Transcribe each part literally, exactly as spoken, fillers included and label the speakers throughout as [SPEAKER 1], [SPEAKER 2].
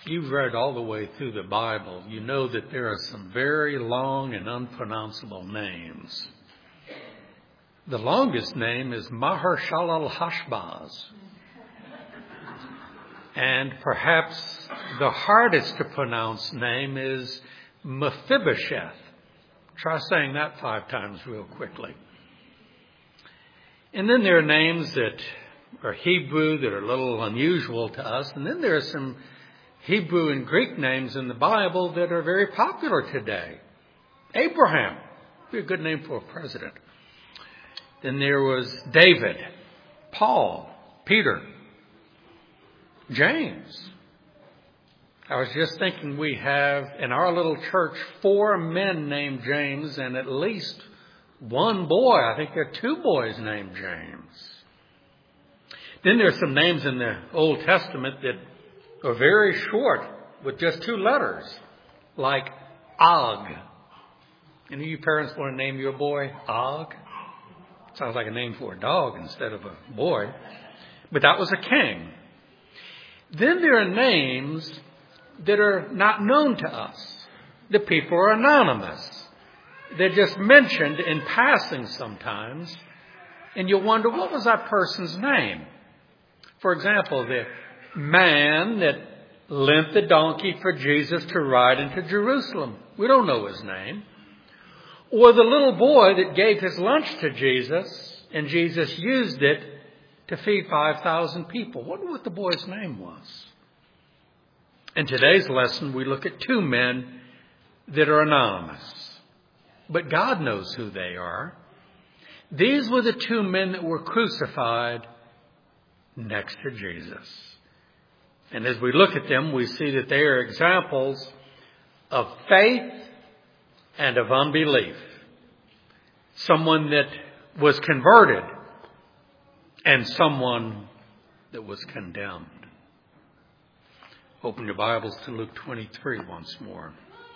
[SPEAKER 1] If you've read all the way through the Bible, you know that there are some very long and unpronounceable names. The longest name is Maher-shalal-Hashbaz. And perhaps the hardest to pronounce name is Mephibosheth. Try saying that five times real quickly. And then there are names that are Hebrew that are a little unusual to us. And then there are some Hebrew and Greek names in the Bible that are very popular today. Abraham would be a good name for a president. Then there was David, Paul, Peter, James. I was just thinking we have in our little church four men named James and at least one boy. I think there are two boys named James. Then there are some names in the Old Testament that are very short with just two letters, like Og. Any of you parents want to name your boy Og? Sounds like a name for a dog instead of a boy. But that was a king. Then there are names that are not known to us. The people are anonymous. They're just mentioned in passing sometimes. And you wonder, what was that person's name? For example, the man that lent the donkey for Jesus to ride into Jerusalem. We don't know his name. Or the little boy that gave his lunch to Jesus, and Jesus used it to feed five thousand people. Wonder what the boy's name was. In today's lesson, we look at two men that are anonymous. But God knows who they are. These were the two men that were crucified next to Jesus. And as we look at them, we see that they are examples of faith and of unbelief. Someone that was converted and someone that was condemned. Open your Bibles to Luke twenty-three once more.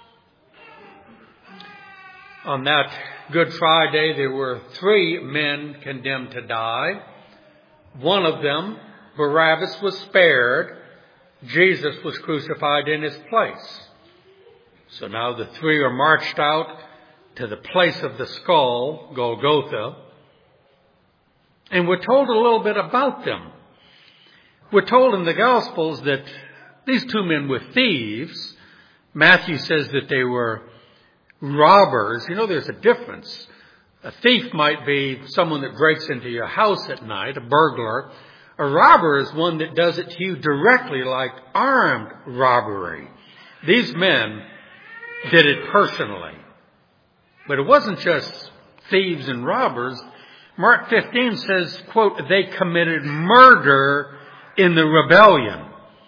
[SPEAKER 1] On that Good Friday, there were three men condemned to die. One of them, Barabbas, was spared. Jesus was crucified in his place. So now the three are marched out to the place of the skull, Golgotha. And we're told a little bit about them. We're told in the Gospels that these two men were thieves. Matthew says that they were robbers. You know, there's a difference. A thief might be someone that breaks into your house at night, a burglar. A robber is one that does it to you directly, like armed robbery. These men did it personally. But it wasn't just thieves and robbers. Mark fifteen says, quote, they committed murder in the rebellion.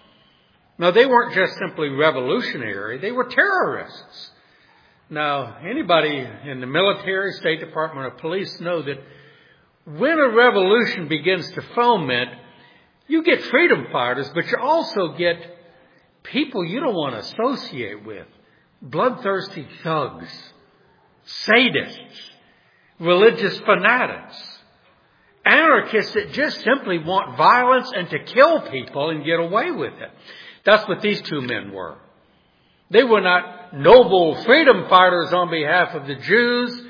[SPEAKER 1] Now, they weren't just simply revolutionary. They were terrorists. Now, anybody in the military, State Department, or police know that when a revolution begins to foment, you get freedom fighters, but you also get people you don't want to associate with. Bloodthirsty thugs, sadists, religious fanatics, anarchists that just simply want violence and to kill people and get away with it. That's what these two men were. They were not noble freedom fighters on behalf of the Jews.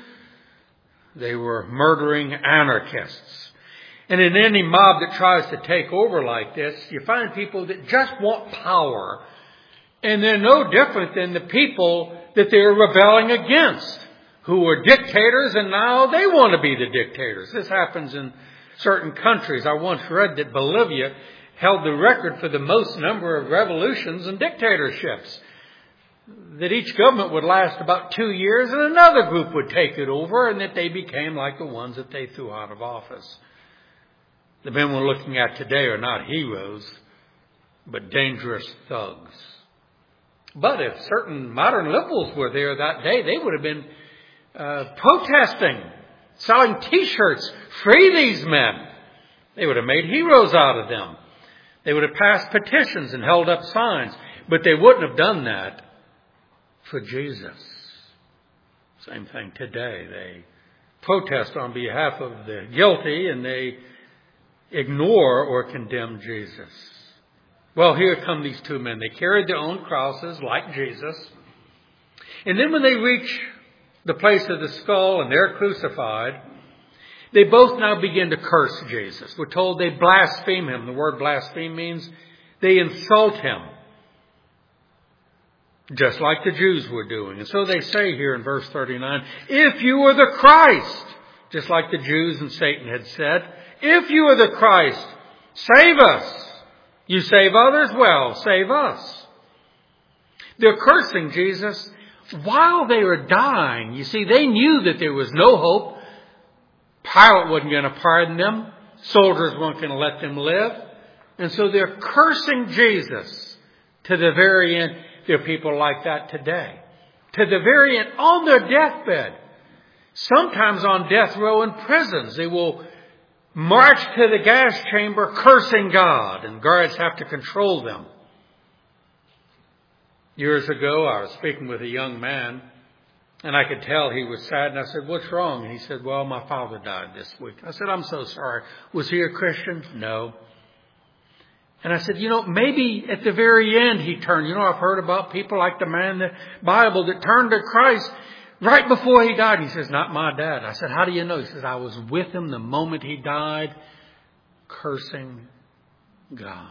[SPEAKER 1] They were murdering anarchists. And in any mob that tries to take over like this, you find people that just want power. And they're no different than the people that they're rebelling against, who were dictators, and now they want to be the dictators. This happens in certain countries. I once read that Bolivia held the record for the most number of revolutions and dictatorships. That each government would last about two years and another group would take it over, and that they became like the ones that they threw out of office. The men we're looking at today are not heroes, but dangerous thugs. But if certain modern liberals were there that day, they would have been uh, protesting, selling T-shirts, free these men. They would have made heroes out of them. They would have passed petitions and held up signs, but they wouldn't have done that for Jesus. Same thing today. They protest on behalf of the guilty and they ignore or condemn Jesus. Well, here come these two men. They carried their own crosses like Jesus. And then when they reach the place of the skull and they're crucified, they both now begin to curse Jesus. We're told they blaspheme him. The word blaspheme means they insult him, just like the Jews were doing. And so they say here in verse thirty-nine, if you are the Christ, just like the Jews and Satan had said, if you are the Christ, save us. You save others, well, save us. They're cursing Jesus while they were dying. You see, they knew that there was no hope. Pilate wasn't going to pardon them. Soldiers weren't going to let them live. And so they're cursing Jesus to the very end. There are people like that today. To the very end, on their deathbed. Sometimes on death row in prisons. They will march to the gas chamber cursing God, and guards have to control them. Years ago, I was speaking with a young man, and I could tell he was sad, and I said, what's wrong? And he said, well, my father died this week. I said, I'm so sorry. Was he a Christian? No. And I said, you know, maybe at the very end he turned. You know, I've heard about people like the man in the Bible that turned to Christ right before he died. He says, not my dad. I said, how do you know? He says, I was with him the moment he died, cursing God.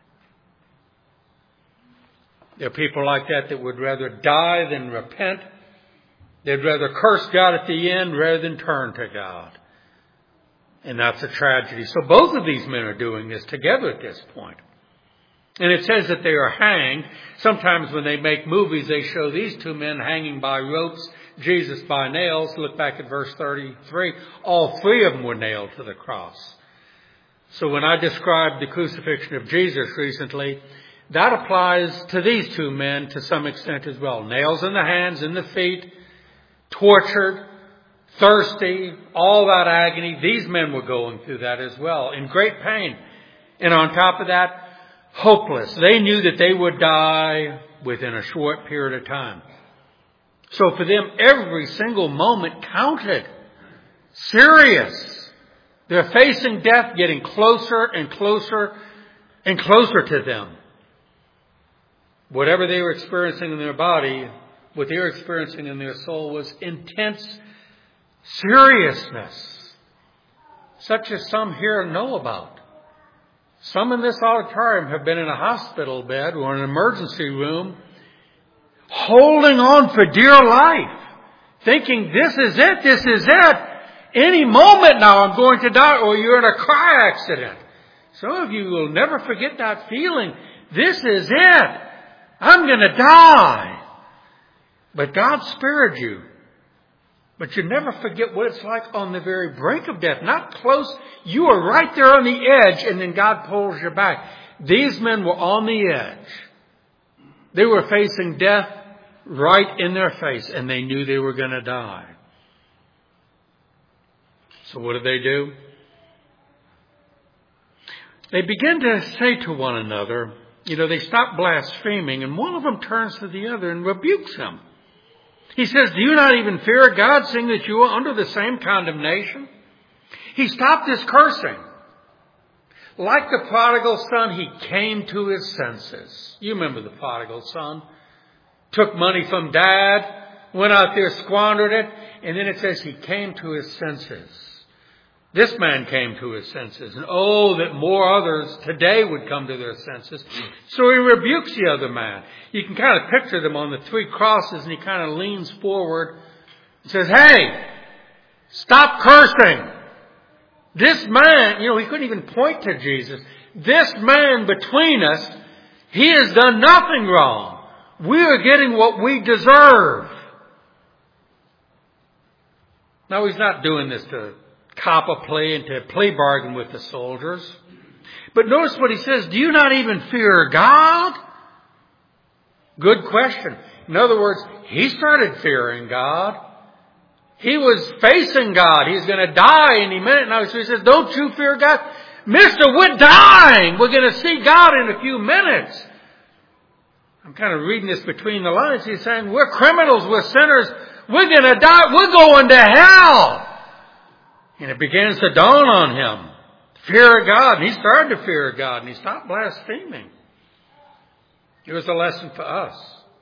[SPEAKER 1] There are people like that that would rather die than repent. They'd rather curse God at the end rather than turn to God. And that's a tragedy. So both of these men are doing this together at this point. And it says that they are hanged. Sometimes when they make movies, they show these two men hanging by ropes, Jesus by nails. Look back at verse thirty-three. All three of them were nailed to the cross. So when I described the crucifixion of Jesus recently, that applies to these two men to some extent as well. Nails in the hands, in the feet, tortured, thirsty, all that agony. These men were going through that as well, in great pain. And on top of that, hopeless. They knew that they would die within a short period of time. So for them, every single moment counted. Serious. They're facing death, getting closer and closer and closer to them. Whatever they were experiencing in their body, what they were experiencing in their soul was intense seriousness, such as some here know about. Some in this auditorium have been in a hospital bed or an emergency room, holding on for dear life, thinking, this is it, this is it. Any moment now I'm going to die, or you're in a car accident. Some of you will never forget that feeling. This is it. I'm going to die. But God spared you. But you never forget what it's like on the very brink of death. Not close. You are right there on the edge, and then God pulls you back. These men were on the edge. They were facing death right in their face, and they knew they were going to die. So what did they do? They begin to say to one another, you know, they stop blaspheming, and one of them turns to the other and rebukes him. He says, do you not even fear God, seeing that you are under the same condemnation? He stopped his cursing. Like the prodigal son, he came to his senses. You remember the prodigal son. Took money from dad, went out there, squandered it, and then it says he came to his senses. This man came to his senses. And oh, that more others today would come to their senses. So he rebukes the other man. You can kind of picture them on the three crosses, and he kind of leans forward and says, hey, stop cursing. This man, you know, he couldn't even point to Jesus. This man between us, he has done nothing wrong. We are getting what we deserve. Now, he's not doing this to cop a plea and to plea bargain with the soldiers. But notice what he says. Do you not even fear God? Good question. In other words, he started fearing God. He was facing God. He's going to die any minute now. So he says, don't you fear God? Mister, we're dying. We're going to see God in a few minutes. I'm kind of reading this between the lines. He's saying, we're criminals. We're sinners. We're going to die. We're going to hell. And it begins to dawn on him. Fear of God. And he started to fear God. And he stopped blaspheming. Here's a lesson for us.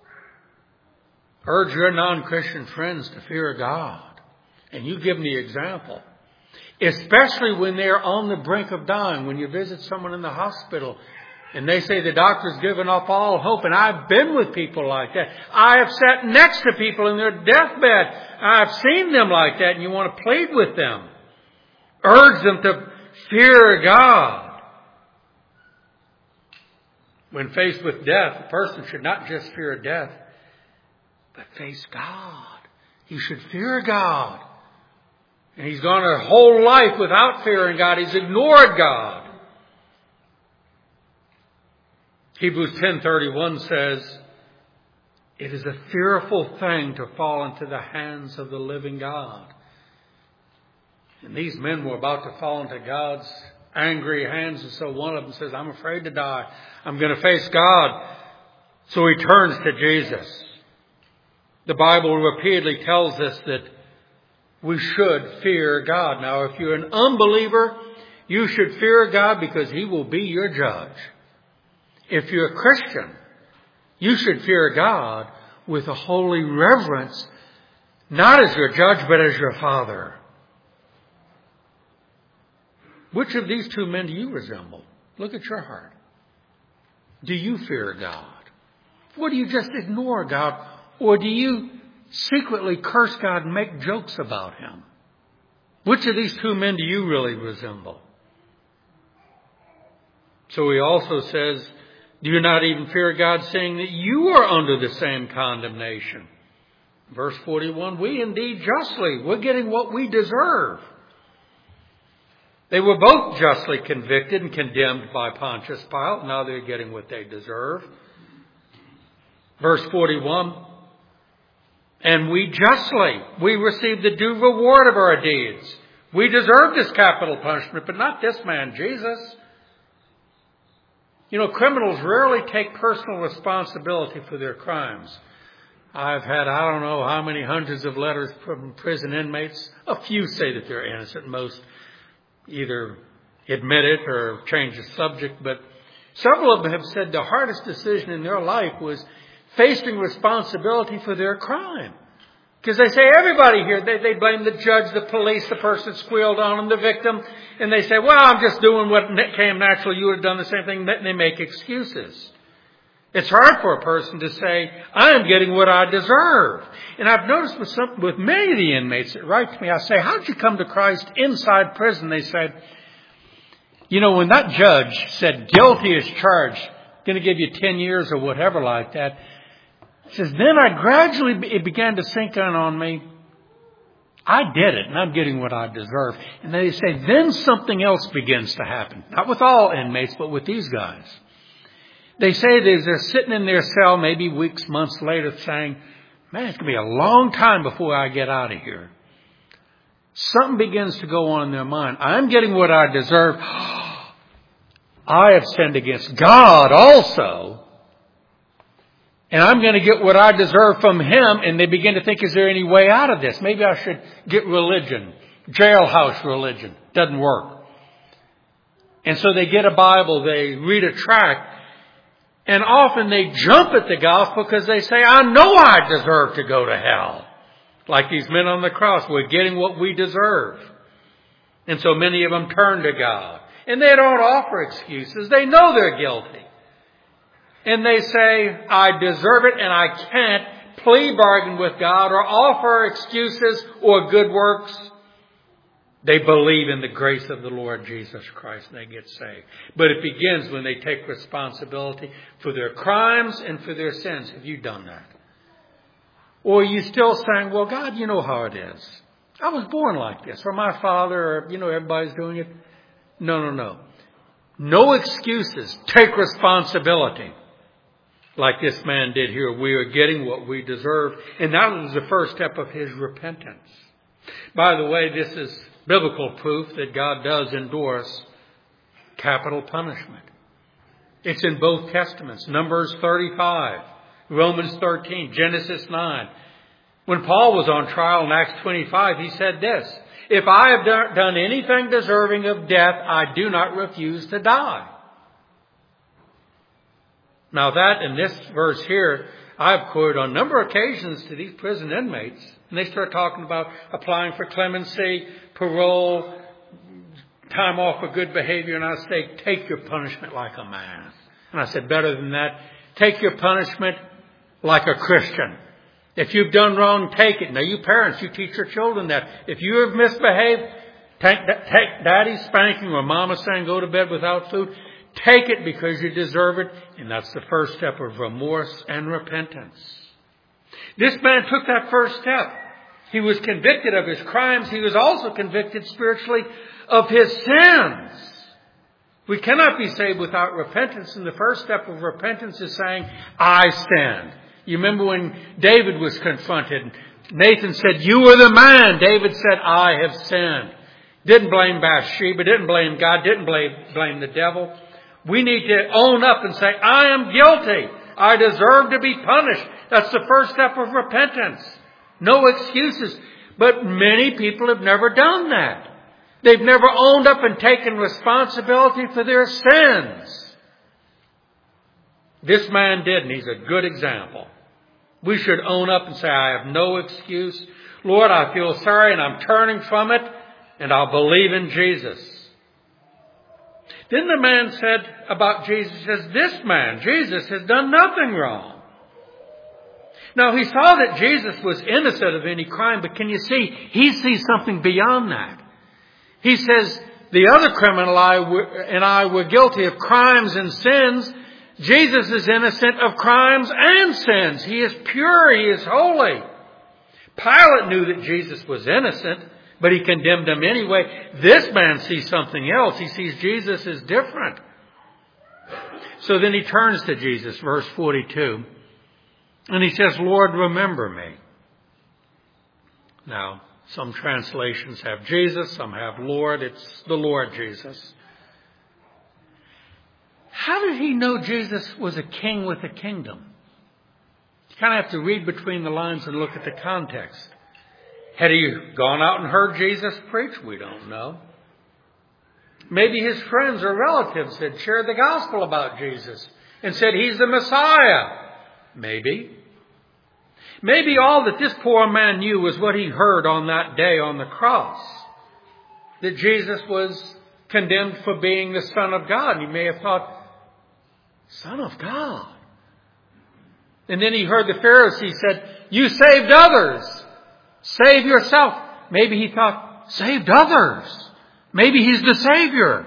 [SPEAKER 1] Urge your non-Christian friends to fear God. And you give them the example. Especially when they're on the brink of dying. When you visit someone in the hospital and they say the doctor's given up all hope. And I've been with people like that. I have sat next to people in their deathbed. I've seen them like that, and you want to plead with them. Urge them to fear God. When faced with death, a person should not just fear death, but face God. He should fear God. And he's gone a whole life without fearing God. He's ignored God. Hebrews ten thirty-one says, it is a fearful thing to fall into the hands of the living God. And these men were about to fall into God's angry hands. And so one of them says, I'm afraid to die. I'm going to face God. So he turns to Jesus. The Bible repeatedly tells us that we should fear God. Now, if you're an unbeliever, you should fear God because He will be your judge. If you're a Christian, you should fear God with a holy reverence, not as your judge, but as your Father. Which of these two men do you resemble? Look at your heart. Do you fear God? Or do you just ignore God? Or do you secretly curse God and make jokes about Him? Which of these two men do you really resemble? So he also says, do you not even fear God, saying that you are under the same condemnation? Verse forty-one, we indeed justly, we're getting what we deserve. They were both justly convicted and condemned by Pontius Pilate. Now they're getting what they deserve. Verse forty-one, and we justly, we receive the due reward of our deeds. We deserve this capital punishment, but not this man, Jesus. You know, criminals rarely take personal responsibility for their crimes. I've had, I don't know how many hundreds of letters from prison inmates. A few say that they're innocent. Most either admit it or change the subject. But several of them have said the hardest decision in their life was facing responsibility for their crime. Because they say everybody here, they, they blame the judge, the police, the person squealed on them, the victim. And they say, well, I'm just doing what came natural. You would have done the same thing. And they make excuses. It's hard for a person to say, I am getting what I deserve. And I've noticed with, some, with many of the inmates that write to me, I say, how did you come to Christ inside prison? They said, you know, when that judge said guilty as charged, going to give you ten years or whatever like that, it says, then I gradually, it began to sink in on me. I did it, and I'm getting what I deserve. And they say, then something else begins to happen. Not with all inmates, but with these guys. They say that they're sitting in their cell maybe weeks, months later saying, man, it's going to be a long time before I get out of here. Something begins to go on in their mind. I'm getting what I deserve. I have sinned against God also. And I'm going to get what I deserve from Him. And they begin to think, is there any way out of this? Maybe I should get religion. Jailhouse religion. Doesn't work. And so they get a Bible. They read a tract. And often they jump at the gospel because they say, I know I deserve to go to hell. Like these men on the cross. We're getting what we deserve. And so many of them turn to God. And they don't offer excuses. They know they're guilty. And they say, I deserve it and I can't plea bargain with God or offer excuses or good works. They believe in the grace of the Lord Jesus Christ and they get saved. But it begins when they take responsibility for their crimes and for their sins. Have you done that? Or are you still saying, well, God, you know how it is. I was born like this. Or my father, or, you know, everybody's doing it. No, no, no. No excuses. Take responsibility. Like this man did here. We are getting what we deserve. And that was the first step of his repentance. By the way, this is biblical proof that God does endorse capital punishment. It's in both Testaments. Numbers thirty-five, Romans thirteen, Genesis nine. When Paul was on trial in Acts twenty-five, he said this, if I have done anything deserving of death, I do not refuse to die. Now that in this verse here, I've quoted on a number of occasions to these prison inmates. And they start talking about applying for clemency, parole, time off for good behavior. And I say, take your punishment like a man. And I said, better than that, take your punishment like a Christian. If you've done wrong, take it. Now you parents, you teach your children that. If you have misbehaved, take, take daddy's spanking or mama saying go to bed without food. Take it because you deserve it. And that's the first step of remorse and repentance. This man took that first step. He was convicted of his crimes. He was also convicted spiritually of his sins. We cannot be saved without repentance. And the first step of repentance is saying, I stand. You remember when David was confronted. Nathan said, you are the man. David said, I have sinned. Didn't blame Bathsheba. Didn't blame God. Didn't blame, blame the devil. We need to own up and say, I am guilty. I deserve to be punished. That's the first step of repentance. No excuses. But many people have never done that. They've never owned up and taken responsibility for their sins. This man did, and he's a good example. We should own up and say, I have no excuse. Lord, I feel sorry and I'm turning from it, and I'll believe in Jesus. Then the man said about Jesus, says, this man, Jesus, has done nothing wrong. Now, he saw that Jesus was innocent of any crime, but can you see, he sees something beyond that. He says, the other criminal and I were guilty of crimes and sins. Jesus is innocent of crimes and sins. He is pure. He is holy. Pilate knew that Jesus was innocent, but he condemned him anyway. This man sees something else. He sees Jesus is different. So then he turns to Jesus, verse forty-two, and he says, Lord, remember me. Now, some translations have Jesus, some have Lord. It's the Lord Jesus. How did he know Jesus was a king with a kingdom? You kind of have to read between the lines and look at the context. Had he gone out and heard Jesus preach? We don't know. Maybe his friends or relatives had shared the gospel about Jesus and said he's the Messiah. Maybe. Maybe all that this poor man knew was what he heard on that day on the cross. That Jesus was condemned for being the Son of God. And he may have thought, Son of God. And then he heard the Pharisees said, you saved others. Save yourself. Maybe he thought, saved others. Maybe he's the Savior.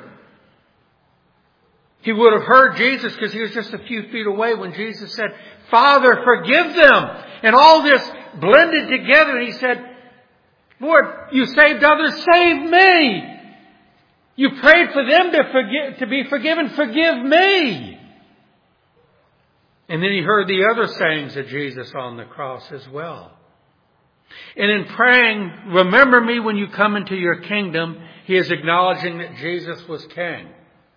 [SPEAKER 1] He would have heard Jesus because he was just a few feet away when Jesus said, Father, forgive them. And all this blended together. And he said, Lord, you saved others, save me. You prayed for them to forgive, to be forgiven, forgive me. And then he heard the other sayings of Jesus on the cross as well. And in praying, remember me when you come into your kingdom, he is acknowledging that Jesus was king.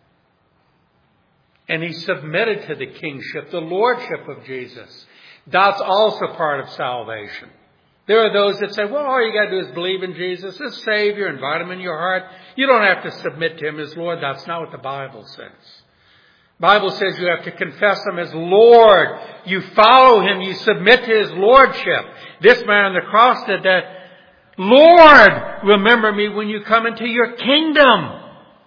[SPEAKER 1] And he submitted to the kingship, the lordship of Jesus. That's also part of salvation. There are those that say, well, all you got to do is believe in Jesus as Savior, invite him in your heart. You don't have to submit to him as Lord. That's not what the Bible says. The Bible says you have to confess him as Lord. You follow him. You submit to his lordship. This man on the cross said that, Lord, remember me when you come into your kingdom.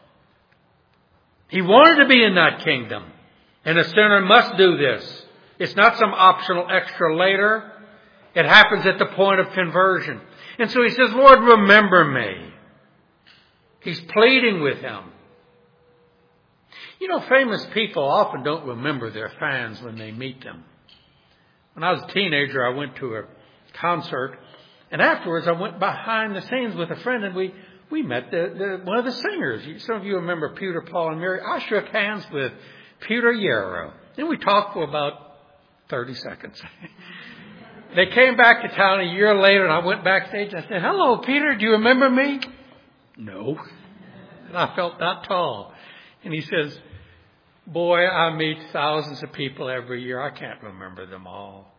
[SPEAKER 1] He wanted to be in that kingdom. And a sinner must do this. It's not some optional extra later. It happens at the point of conversion. And so he says, Lord, remember me. He's pleading with him. You know, famous people often don't remember their fans when they meet them. When I was a teenager, I went to a concert. And afterwards, I went behind the scenes with a friend, and we, we met the, the, one of the singers. Some of you remember Peter, Paul, and Mary. I shook hands with Peter Yarrow. And we talked for about thirty seconds. They came back to town a year later, and I went backstage. I said, hello, Peter, do you remember me? No. And I felt that tall. And he says, boy, I meet thousands of people every year. I can't remember them all.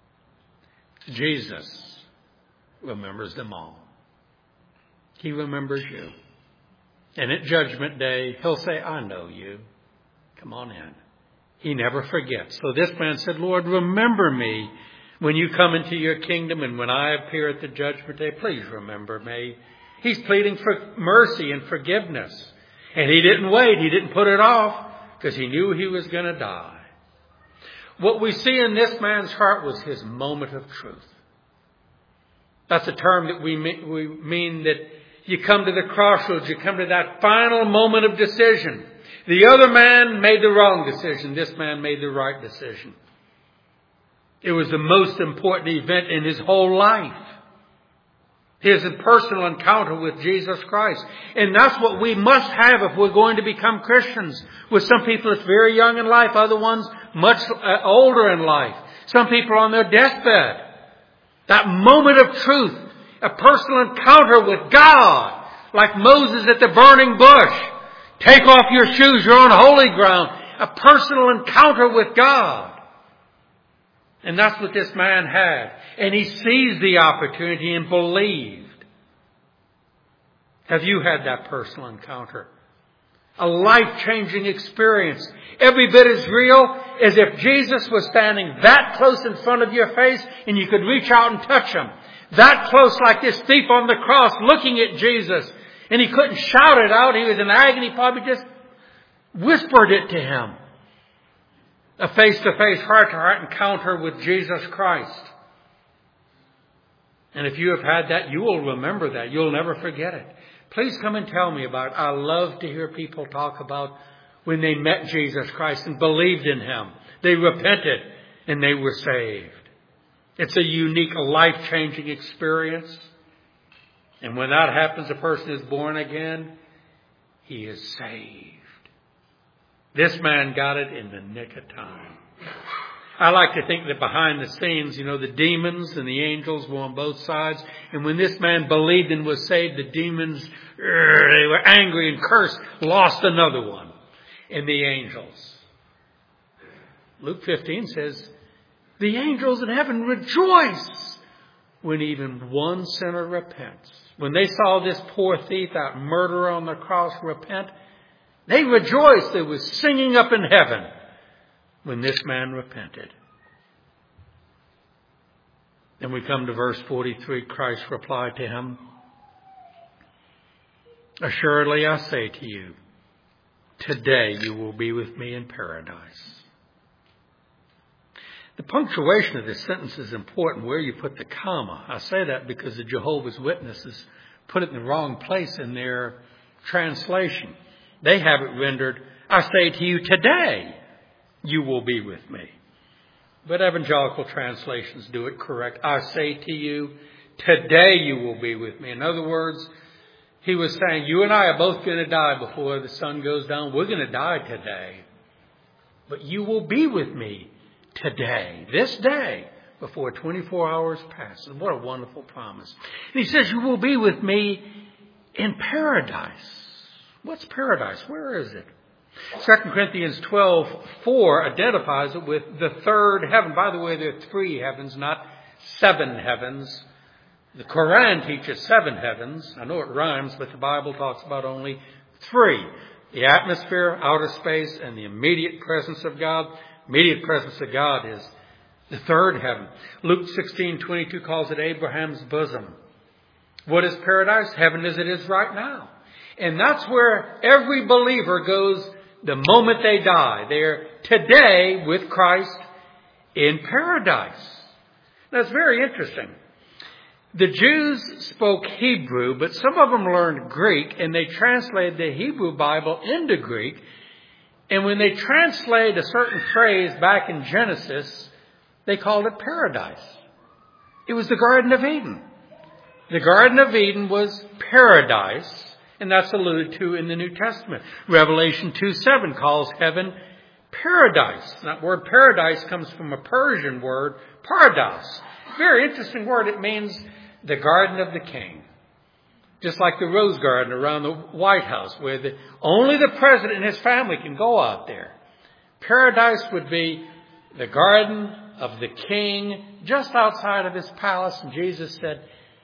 [SPEAKER 1] Jesus remembers them all. He remembers you. And at Judgment Day, he'll say, I know you. Come on in. He never forgets. So this man said, Lord, remember me when you come into your kingdom and when I appear at the judgment day. Please remember me. He's pleading for mercy and forgiveness. And he didn't wait. He didn't put it off because he knew he was going to die. What we see in this man's heart was his moment of truth. That's a term that we mean, we mean that you come to the crossroads. You come to that final moment of decision. The other man made the wrong decision. This man made the right decision. It was the most important event in his whole life. His personal encounter with Jesus Christ. And that's what we must have if we're going to become Christians. With some people it's very young in life. Other ones much older in life. Some people on their deathbed. That moment of truth. A personal encounter with God. Like Moses at the burning bush. Take off your shoes. You're on holy ground. A personal encounter with God. And that's what this man had. And he seized the opportunity and believed. Have you had that personal encounter? A life-changing experience. Every bit as real as if Jesus was standing that close in front of your face and you could reach out and touch him. That close like this thief on the cross looking at Jesus. And he couldn't shout it out. He was in agony. He probably just whispered it to him. A face-to-face, heart-to-heart encounter with Jesus Christ. And if you have had that, you will remember that. You'll never forget it. Please come and tell me about it. I love to hear people talk about when they met Jesus Christ and believed in him. They repented and they were saved. It's a unique, life-changing experience. And when that happens, a person is born again, he is saved. This man got it in the nick of time. I like to think that behind the scenes, you know, the demons and the angels were on both sides. And when this man believed and was saved, the demons, they were angry and cursed, lost another one. And the angels. Luke fifteen says, the angels in heaven rejoice when even one sinner repents. When they saw this poor thief, that murderer on the cross, repent, they rejoiced. There was singing up in heaven when this man repented. Then we come to verse forty-three. Christ replied to him, assuredly I say to you, today you will be with me in paradise. The punctuation of this sentence is important, where you put the comma. I say that because the Jehovah's Witnesses put it in the wrong place in their translation. They have it rendered, I say to you, today you will be with me. But evangelical translations do it correct. I say to you, today you will be with me. In other words, he was saying, you and I are both going to die before the sun goes down. We're going to die today. But you will be with me today, this day, before twenty-four hours passes. What a wonderful promise. And he says, you will be with me in paradise. What's paradise? Where is it? Second Corinthians twelve four identifies it with the third heaven. By the way, there are three heavens, not seven heavens. The Quran teaches seven heavens. I know it rhymes, but the Bible talks about only three. The atmosphere, outer space, and the immediate presence of God. Immediate presence of God is the third heaven. Luke sixteen twenty-two calls it Abraham's bosom. What is paradise? Heaven as it is right now. And that's where every believer goes the moment they die. They're today with Christ in paradise. That's very interesting. The Jews spoke Hebrew, but some of them learned Greek, and they translated the Hebrew Bible into Greek. And when they translate a certain phrase back in Genesis, they called it paradise. It was the Garden of Eden. The Garden of Eden was paradise, and that's alluded to in the New Testament. Revelation two seven calls heaven paradise. That word paradise comes from a Persian word, parados. Very interesting word. It means the garden of the king. Just like the rose garden around the White House, where the, only the president and his family can go out there. Paradise would be the garden of the king just outside of his palace. And Jesus said,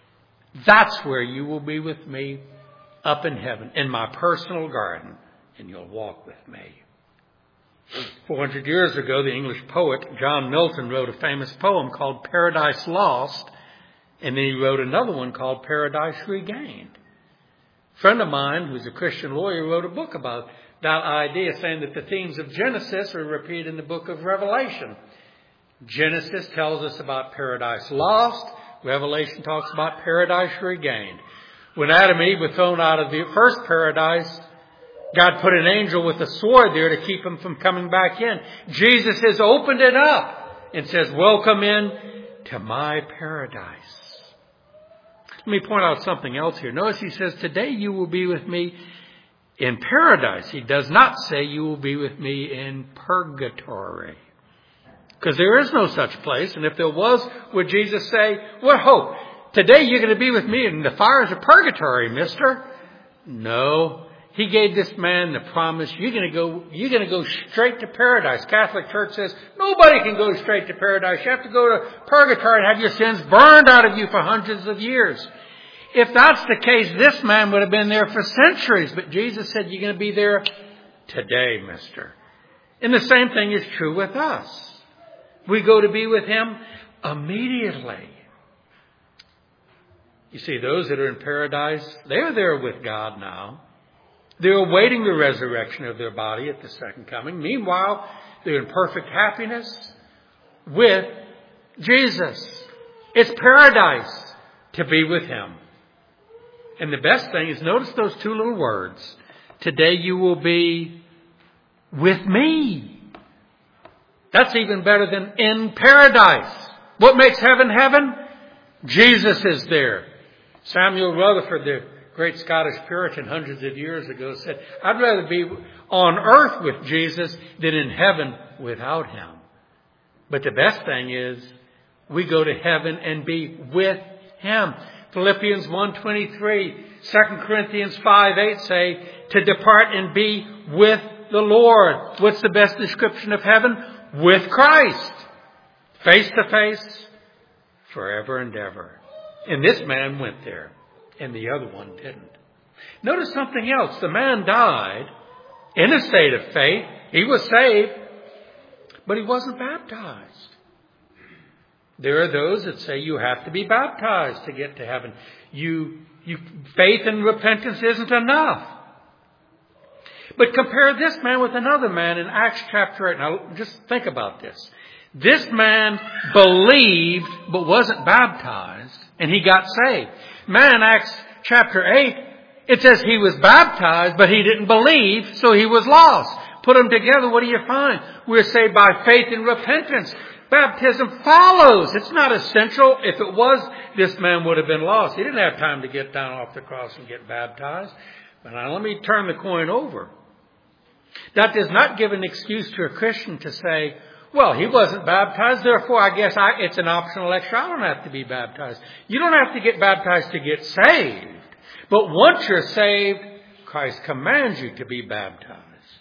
[SPEAKER 1] that's where you will be with me up in heaven, in my personal garden, and you'll walk with me. four hundred years ago, the English poet John Milton wrote a famous poem called Paradise Lost, and then he wrote another one called Paradise Regained. A friend of mine, who's a Christian lawyer, wrote a book about that idea, saying that the themes of Genesis are repeated in the book of Revelation. Genesis tells us about paradise lost. Revelation talks about paradise regained. When Adam and Eve were thrown out of the first paradise, God put an angel with a sword there to keep them from coming back in. Jesus has opened it up and says, welcome in to my paradise. Let me point out something else here. Notice he says, today you will be with me in paradise. He does not say you will be with me in purgatory. Because there is no such place. And if there was, would Jesus say, what hope? Today you're going to be with me in the fires of purgatory, mister. No. He gave this man the promise, you're going to go, you're going to go straight to paradise. Catholic Church says nobody can go straight to paradise. You have to go to purgatory and have your sins burned out of you for hundreds of years. If that's the case, this man would have been there for centuries. But Jesus said, you're going to be there today, mister. And the same thing is true with us. We go to be with him immediately. You see, those that are in paradise, they're there with God now. They're awaiting the resurrection of their body at the second coming. Meanwhile, they're in perfect happiness with Jesus. It's paradise to be with him. And the best thing is, notice those two little words. Today you will be with me. That's even better than in paradise. What makes heaven heaven? Jesus is there. Samuel Rutherford, the great Scottish Puritan hundreds of years ago, said, I'd rather be on earth with Jesus than in heaven without him. But the best thing is we go to heaven and be with him. Philippians one twenty-three, Second Corinthians five eight say to depart and be with the Lord. What's the best description of heaven? With Christ. Face to face, forever and ever. And this man went there. And the other one didn't. Notice something else. The man died in a state of faith. He was saved, but he wasn't baptized. There are those that say you have to be baptized to get to heaven. You, you, faith and repentance isn't enough. But compare this man with another man in Acts chapter eight. Now just think about this. This man believed but wasn't baptized, and he got saved. Man, in Acts chapter eight, it says he was baptized, but he didn't believe, so he was lost. Put them together, what do you find? We're saved by faith and repentance. Baptism follows. It's not essential. If it was, this man would have been lost. He didn't have time to get down off the cross and get baptized. But now let me turn the coin over. That does not give an excuse to a Christian to say, well, he wasn't baptized, therefore I guess I, it's an optional extra. I don't have to be baptized. You don't have to get baptized to get saved. But once you're saved, Christ commands you to be baptized.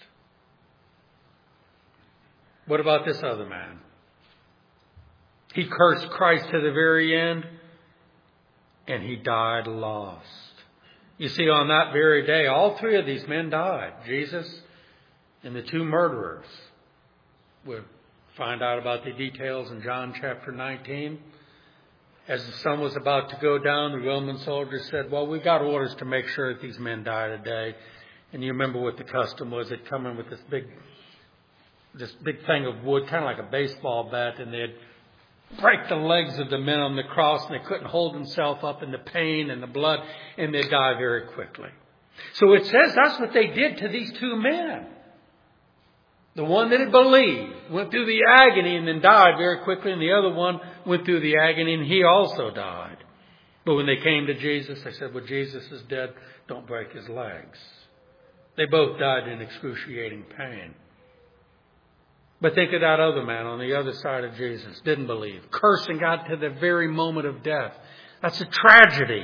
[SPEAKER 1] What about this other man? He cursed Christ to the very end, and he died lost. You see, on that very day, all three of these men died. Jesus and the two murderers. We'll find out about the details in John chapter nineteen. As the sun was about to go down, the Roman soldiers said, well, we've got orders to make sure that these men die today. And you remember what the custom was. They'd come in with this big, this big thing of wood, kind of like a baseball bat, and they'd break the legs of the men on the cross, and they couldn't hold themselves up in the pain and the blood, and they'd die very quickly. So it says that's what they did to these two men. The one that had believed went through the agony and then died very quickly, and the other one went through the agony and he also died. But when they came to Jesus, they said, well, Jesus is dead. Don't break his legs. They both died in excruciating pain. But think of that other man on the other side of Jesus. Didn't believe. Cursing God to the very moment of death. That's a tragedy.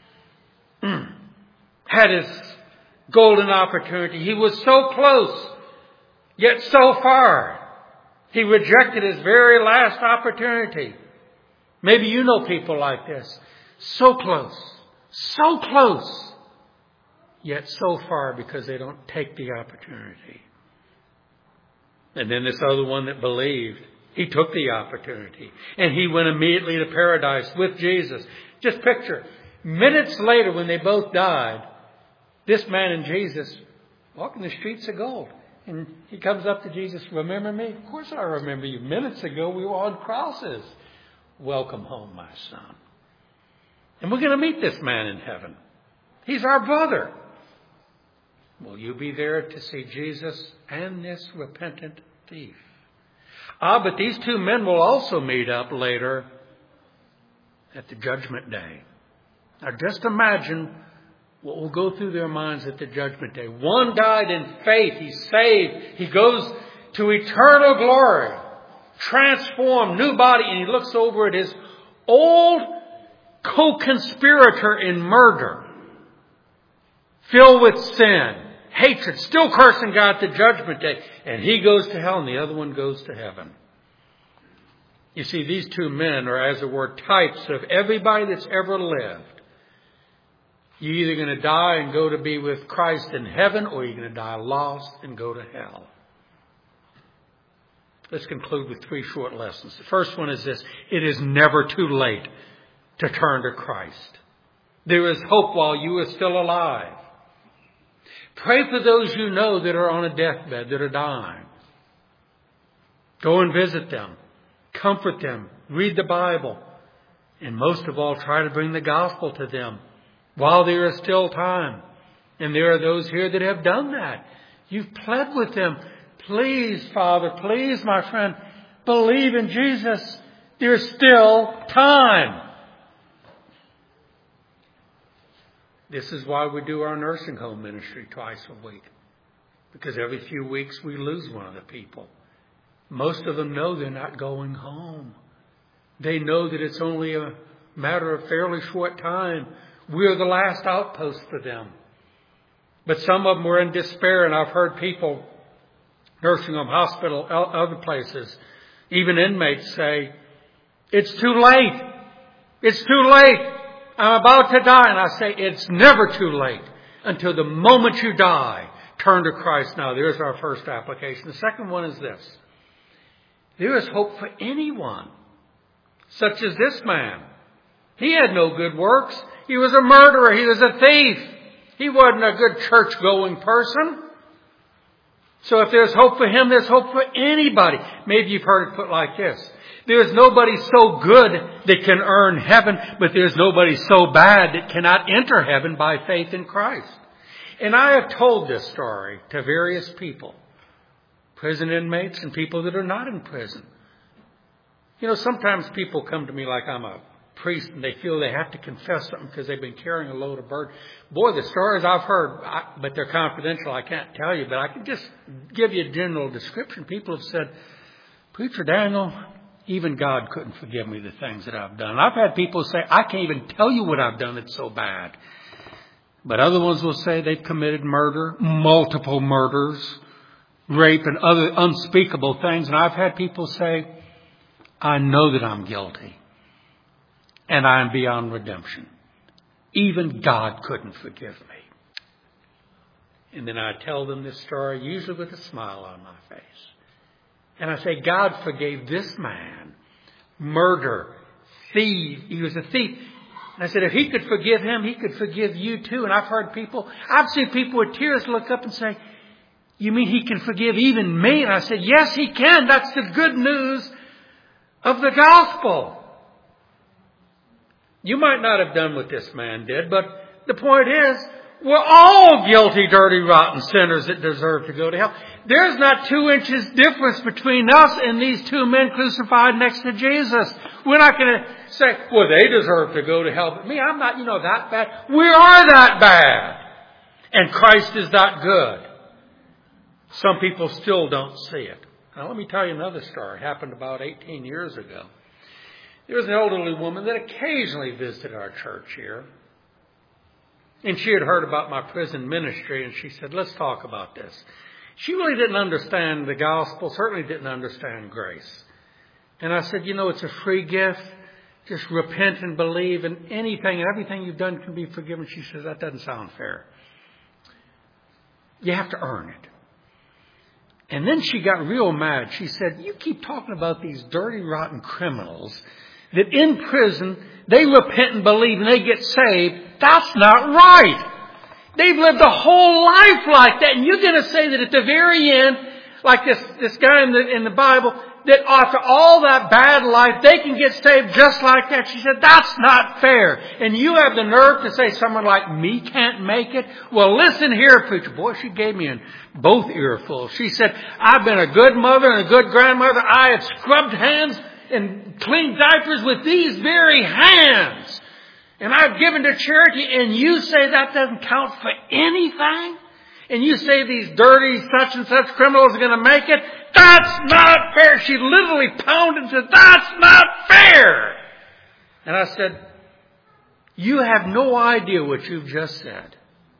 [SPEAKER 1] Had his golden opportunity. He was so close, yet so far. He rejected his very last opportunity. Maybe you know people like this. So close. So close. Yet so far because they don't take the opportunity. And then this other one that believed, he took the opportunity. And he went immediately to paradise with Jesus. Just picture, minutes later when they both died, this man and Jesus walking the streets of gold. And he comes up to Jesus, remember me? Of course I remember you. Minutes ago we were on crosses. Welcome home, my son. And we're going to meet this man in heaven. He's our brother. Will you be there to see Jesus and this repentant thief? Ah, but these two men will also meet up later at the judgment day. Now just imagine what will go through their minds at the judgment day. One died in faith. He's saved. He goes to eternal glory, transformed, new body, and he looks over at his old co-conspirator in murder, filled with sin, hatred, still cursing God at the judgment day. And he goes to hell and the other one goes to heaven. You see, these two men are, as it were, types of everybody that's ever lived. You're either going to die and go to be with Christ in heaven, or you're going to die lost and go to hell. Let's conclude with three short lessons. The first one is this: it is never too late to turn to Christ. There is hope while you are still alive. Pray for those you know that are on a deathbed, that are dying. Go and visit them. Comfort them. Read the Bible. And most of all, try to bring the gospel to them while there is still time. And there are those here that have done that. You've pled with them. Please, Father, please, my friend, believe in Jesus. There's still time. This is why we do our nursing home ministry twice a week. Because every few weeks we lose one of the people. Most of them know they're not going home. They know that it's only a matter of fairly short time. We're the last outpost for them. But some of them were in despair, and I've heard people, nursing home, hospital, other places, even inmates say, it's too late. It's too late. I'm about to die. And I say, it's never too late. Until the moment you die, turn to Christ now. There's our first application. The second one is this: there is hope for anyone, such as this man. He had no good works. He was a murderer. He was a thief. He wasn't a good church-going person. So if there's hope for him, there's hope for anybody. Maybe you've heard it put like this: there's nobody so good that can earn heaven, but there's nobody so bad that cannot enter heaven by faith in Christ. And I have told this story to various people, prison inmates and people that are not in prison. You know, sometimes people come to me like I'm a priest and they feel they have to confess something because they've been carrying a load of burden. Boy, the stories I've heard, I, but they're confidential, I can't tell you, but I can just give you a general description. People have said, Preacher Daniel, even God couldn't forgive me the things that I've done. And I've had people say, I can't even tell you what I've done, it's so bad. But other ones will say they've committed murder, multiple murders, rape, and other unspeakable things. And I've had people say, I know that I'm guilty. And I am beyond redemption. Even God couldn't forgive me. And then I tell them this story, usually with a smile on my face. And I say, God forgave this man. Murder, thief. He was a thief. And I said, if he could forgive him, he could forgive you too. And I've heard people, I've seen people with tears look up and say, you mean he can forgive even me? And I said, yes, he can. That's the good news of the gospel. You might not have done what this man did, but the point is, we're all guilty, dirty, rotten sinners that deserve to go to hell. There's not two inches difference between us and these two men crucified next to Jesus. We're not going to say, well, they deserve to go to hell, but me, I'm not, you know, that bad. We are that bad. And Christ is that good. Some people still don't see it. Now, let me tell you another story. It happened about eighteen years ago. There was an elderly woman that occasionally visited our church here. And she had heard about my prison ministry, and she said, let's talk about this. She really didn't understand the gospel, certainly didn't understand grace. And I said, you know, it's a free gift. Just repent and believe, and anything and everything you've done can be forgiven. She says, that doesn't sound fair. You have to earn it. And then she got real mad. She said, you keep talking about these dirty, rotten criminals that in prison, they repent and believe and they get saved. That's not right. They've lived a whole life like that. And you're going to say that at the very end, like this, this guy in the, in the Bible, that after all that bad life, they can get saved just like that. She said, that's not fair. And you have the nerve to say someone like me can't make it? Well, listen here, preacher. Boy, she gave me in both earfuls. She said, I've been a good mother and a good grandmother. I have scrubbed hands and cleaned diapers with these very hands. And I've given to charity, and you say that doesn't count for anything? And you say these dirty such and such criminals are going to make it? That's not fair. She literally pounded and said, that's not fair. And I said, you have no idea what you've just said.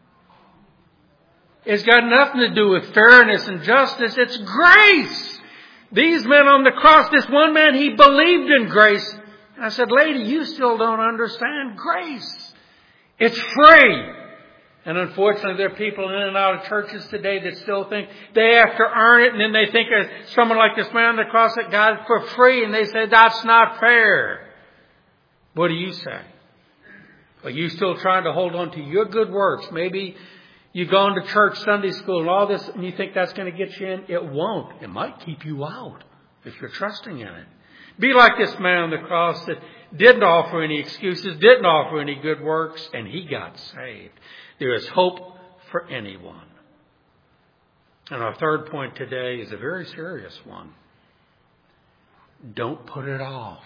[SPEAKER 1] It's got nothing to do with fairness and justice. It's grace. These men on the cross, this one man, he believed in grace. And I said, lady, you still don't understand grace. It's free. And unfortunately, there are people in and out of churches today that still think they have to earn it. And then they think of someone like this man on the cross that got it for free. And they say, that's not fair. What do you say? Are you still trying to hold on to your good works? Maybe you've gone to church, Sunday school, and all this, and you think that's going to get you in. It won't. It might keep you out if you're trusting in it. Be like this man on the cross that didn't offer any excuses, didn't offer any good works, and he got saved. There is hope for anyone. And our third point today is a very serious one. Don't put it off.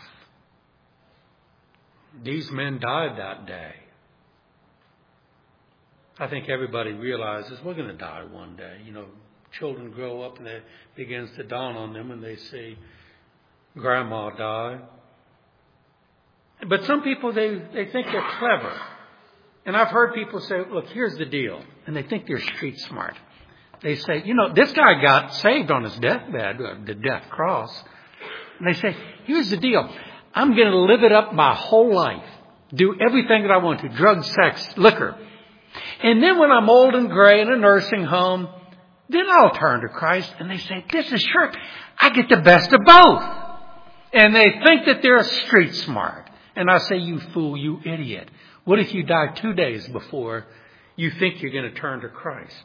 [SPEAKER 1] These men died that day. I think everybody realizes we're going to die one day. You know, children grow up and it begins to dawn on them and they see grandma die. But some people, they, they think they're clever. And I've heard people say, look, here's the deal. And they think they're street smart. They say, you know, this guy got saved on his deathbed, the death cross. And they say, here's the deal. I'm going to live it up my whole life. Do everything that I want to. Drugs, sex, liquor. And then when I'm old and gray in a nursing home, then I'll turn to Christ. And they say, this is sure. I get the best of both. And they think that they're street smart. And I say, you fool, you idiot. What if you die two days before you think you're going to turn to Christ?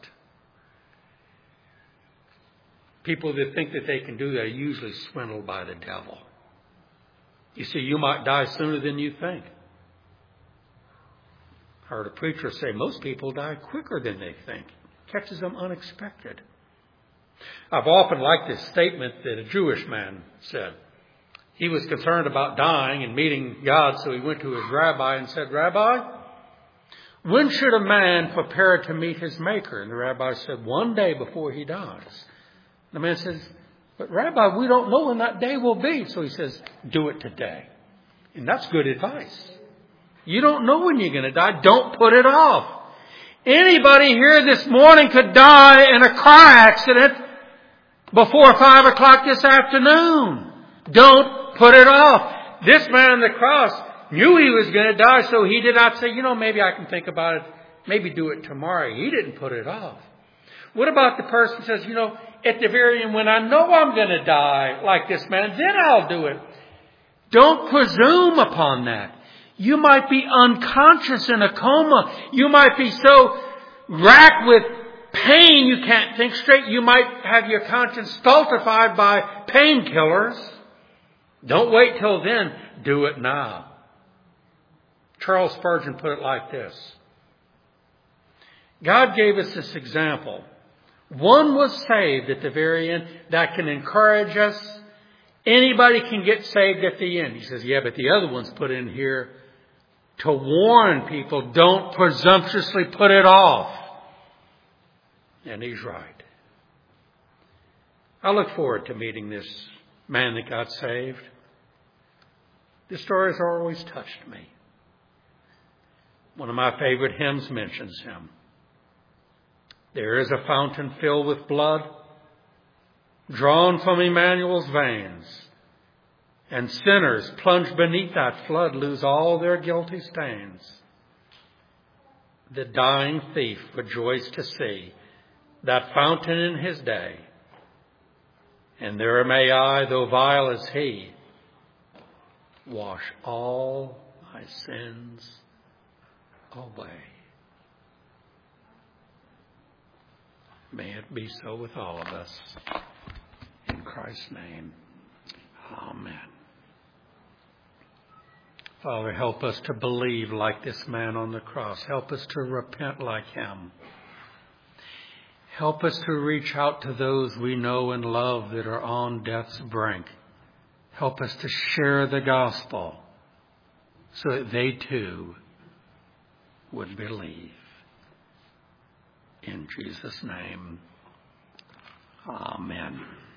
[SPEAKER 1] People that think that they can do that are usually swindled by the devil. You see, you might die sooner than you think. I heard a preacher say most people die quicker than they think. It catches them unexpected. I've often liked this statement that a Jewish man said. He was concerned about dying and meeting God, so he went to his rabbi and said, Rabbi, when should a man prepare to meet his Maker? And the rabbi said, one day before he dies. The man says, but Rabbi, we don't know when that day will be. So he says, do it today. And that's good advice. You don't know when you're going to die. Don't put it off. Anybody here this morning could die in a car accident before five o'clock this afternoon. Don't put it off. This man on the cross knew he was going to die, so he did not say, you know, maybe I can think about it. Maybe do it tomorrow. He didn't put it off. What about the person who says, you know, at the very end, when I know I'm going to die like this man, then I'll do it. Don't presume upon that. You might be unconscious in a coma. You might be so racked with pain you can't think straight. You might have your conscience stultified by painkillers. Don't wait till then. Do it now. Charles Spurgeon put it like this. God gave us this example. One was saved at the very end. That can encourage us. Anybody can get saved at the end. He says, yeah, but the other one's put in here to warn people, don't presumptuously put it off. And he's right. I look forward to meeting this man that got saved. The stories always touched me. One of my favorite hymns mentions him. There is a fountain filled with blood, drawn from Emmanuel's veins, and sinners plunged beneath that flood lose all their guilty stains. The dying thief rejoiced to see that fountain in his day, And there may I, though vile as he, wash all my sins away. May it be so with all of us. In Christ's name, amen. Father, help us to believe like this man on the cross. Help us to repent like him. Help us to reach out to those we know and love that are on death's brink. Help us to share the gospel so that they too would believe. In Jesus' name, amen.